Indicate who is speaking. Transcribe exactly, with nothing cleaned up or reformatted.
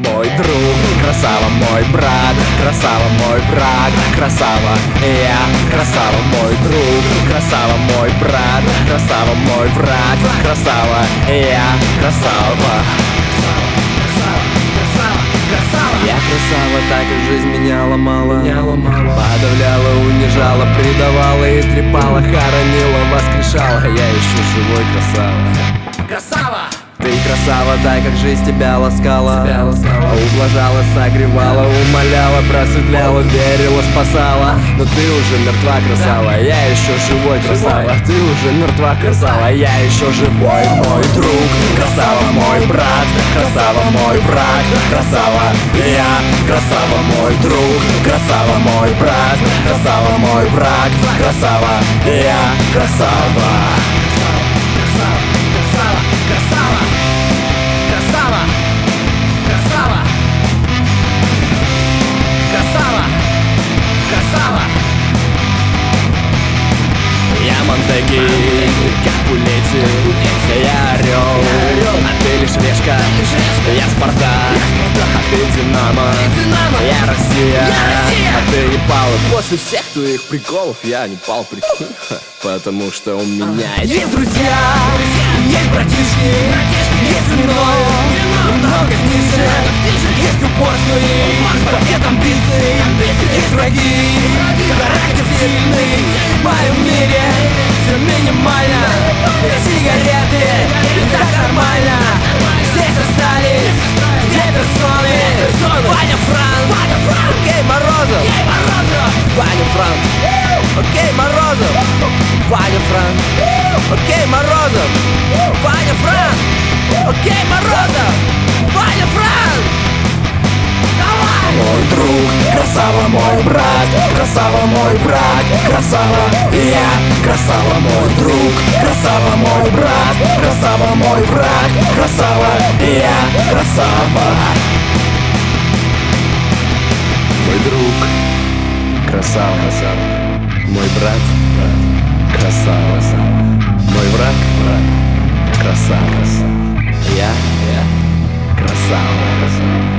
Speaker 1: мой друг, красава мой брат, красава мой брат, красава я, красава мой друг, красава мой брат, красава мой брат, красава я, красава. Я красава, так как жизнь меня ломала, подавляла, унижала, предавала, истрепала, хоронила, воскрешала. Я еще живой, красава.
Speaker 2: Красава!
Speaker 1: Ты красава, так как жизнь тебя ласкала, тебя ласкала. Ублажала, согревала, умоляла, просветляла, верила, спасала. Но ты уже мертва, красава, я еще живой, красава. Ты уже мертва, красава, я еще живой. Мой друг, красава мой брат, красава мой враг, красава я, красава мой друг, красава мой брат, красава мой враг, красава я, красава.
Speaker 2: Красава! Красава! Красава! Красава! Красава! Красава!
Speaker 1: Я Монтеги, ты Капулетти, я орел, а ты лишь решка. Я Спартак, а ты Динамо, я Россия, а ты не пал. И после всех твоих приколов я не пал, прикинь, потому что у меня
Speaker 2: есть друзья, есть братишки, есть вино, много книжек, есть упорствуй, пакет амбиций, есть враги, характер сильный. В моем мире все минимально, сигареты, и так нормально. Здесь остались две персоны: Ваня Франк, окей, Морозов, Ваня Франк, окей, Морозов, Ваня Франк, окей, Морозов, Ваня Франк, окей, Морозов, Ваня Франк.
Speaker 1: мой друг, красава мой брат, красава мой враг, красава я, красава мой друг, красава мой брат, красава мой враг, красава я, красава. Мой друг, красава, красава, мой брат, брат, красава, мой враг, враг, красава, я, я, красава, красава.